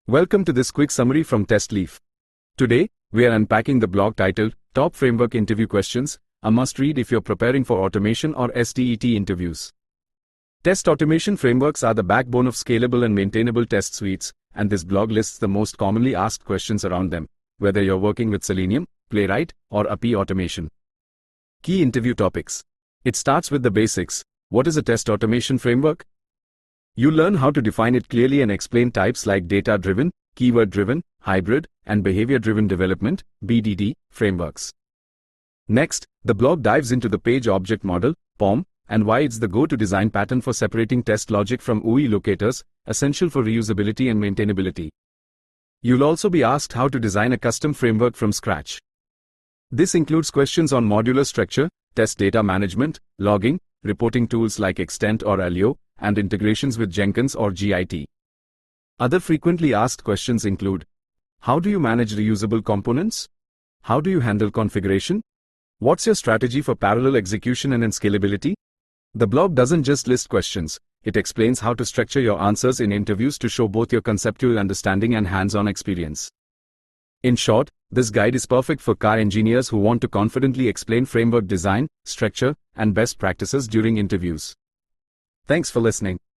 Welcome to this quick summary from TestLeaf. Today, we are unpacking the blog titled Top Framework Interview Questions, a must-read if you're preparing for automation or STET interviews. Test automation frameworks are the backbone of scalable and maintainable test suites, and this blog lists the most commonly asked questions around them, whether you're working with Selenium, Playwright, or API automation. Key interview topics. It starts with the basics. What is a test automation framework? You learn how to define it clearly and explain types like data-driven, keyword-driven, hybrid, and behavior-driven development (BDD) frameworks. Next, the blog dives into the page object model (POM) and why it's the go-to design pattern for separating test logic from UI locators, essential for reusability and maintainability. You'll also be asked how to design a custom framework from scratch. This includes questions on modular structure, test data management, logging, reporting tools like Extent or Alio, and integrations with Jenkins or Git. Other frequently asked questions include: how do you manage reusable components? How do you handle configuration? What's your strategy for parallel execution and scalability? The blog doesn't just list questions, it explains how to structure your answers in interviews to show both your conceptual understanding and hands-on experience. In short, this guide is perfect for car engineers who want to confidently explain framework design, structure, and best practices during interviews. Thanks for listening.